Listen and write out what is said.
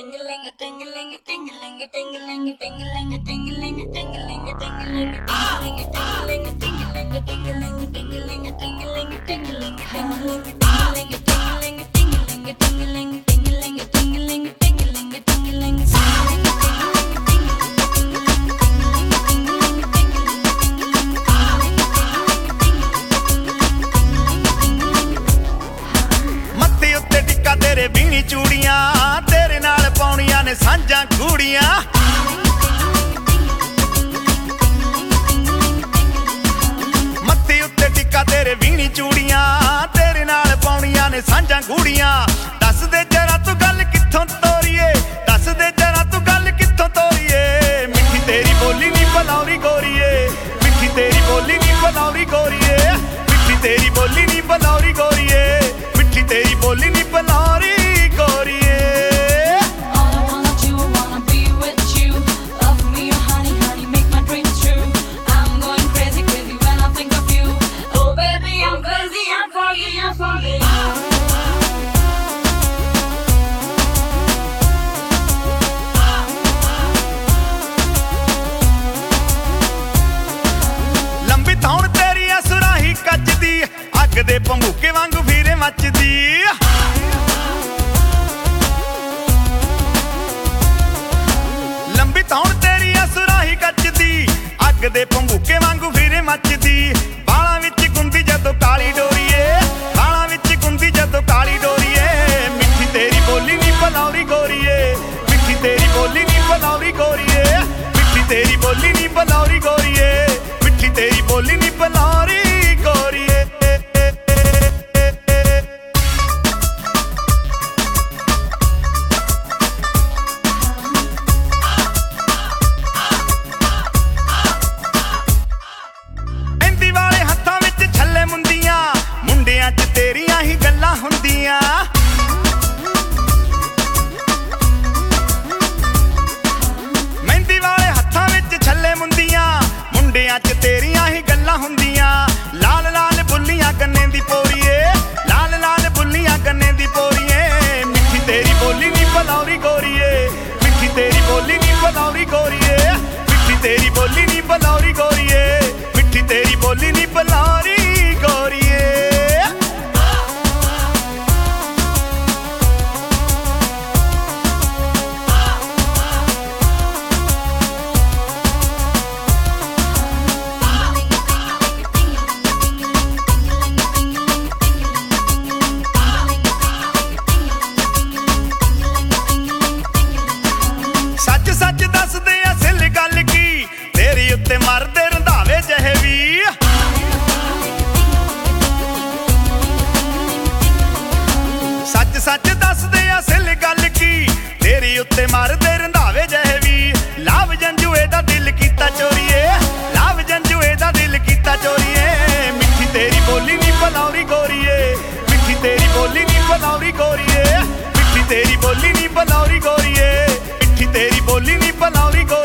तेरे बीनी चूड़ियां तेरे नाल पाउणियां ने सांझां कूड़ियां मत्थे उत्ते टिक्का तेरे बीनी चूड़ियां तेरे नाल पाउणियां ने सांझां कूड़ियां दस दे जरा तू गल कित्थों तोरीए दस दे जरा तू गल कित्थों तोरीए मिठी तेरी बोली नी बलौरी गोरीए मिठी तेरी बोली नी बलौरी गोरीए मिठी तेरी बोली नी बलौरी गोरीए मिठी तेरी बोली नी बलौरी अग दे भंबूके वांगू फिरे मचदी लंबी धौण तेरी सुराही कचदी अग दे भंबूके वांगू फिरे मचदी बालां विच गुंदी जदों काली डोरीए बालां विच गुंदी जदों काली डोरीए मिठी तेरी बोली नी बलौरी गोरीए मिठी तेरी बोली नी बलौरी गोरीए मिठी तेरी बोली नी बलौरी गोरीए मिठी तेरी बोली नी बलौरी गोरीए ਮੁੰਡਿਆਂ 'ਚ ਤੇਰੀਆਂ ਹੀ ਗੱਲਾਂ ਹੁੰਦੀਆਂ ਮਹਿੰਦੀ ਵਾਲੇ ਹੱਥਾਂ ਵਿੱਚ ਛੱਲੇ ਮੁੰਦੀਆਂ ਮੁੰਡਿਆਂ 'ਚ ਤੇਰੀਆਂ ਹੀ ਗੱਲਾਂ ਹੁੰਦੀਆਂ ਲਾਲ ਲਾਲ ਬੁੱਲੀਆਂ ਗੰਨੇ ਦੀ ਪੋਰੀਏ ਲਾਲ ਲਾਲ ਬੁੱਲੀਆਂ ਗੰਨੇ ਦੀ ਪੋਰੀਏ ਮਿੱਠੀ ਤੇਰੀ ਬੋਲੀ ਨੀ ਬਲੌਰੀ ਗੋਰੀਏ ਮਿੱਠੀ ਤੇਰੀ ਬੋਲੀ ਨੀ ਬਲੌਰੀ ਗੋਰੀਏ ਮਿੱਠੀ ਤੇਰੀ ਬੋਲੀ ਨੀ ਬਲੌਰੀ ਗੋਰੀਏ ਮਿੱਠੀ ਤੇਰੀ ਬੋਲੀ ਨੀ ਬਲੌਰੀ ਗੋਰੀਏ सच दसदे असल गल की तेरी उत्ते मरदे रंधावे जहे भी सच सच दसदे असल गल की तेरी उत्ते मरदे रंधावे जहे भी लाभ जंजुए दा दिल कीता चोरीए लाभ जंजुए दा दिल कीता चोरीए मिठी तेरी बोली नी बलौरी गोरीए मिठी तेरी बोली नी बलौरी गोरीए मिठी तेरी बोली नी बलौरी गोरीए मिठी तेरी बोली नी बलौरी गोरीए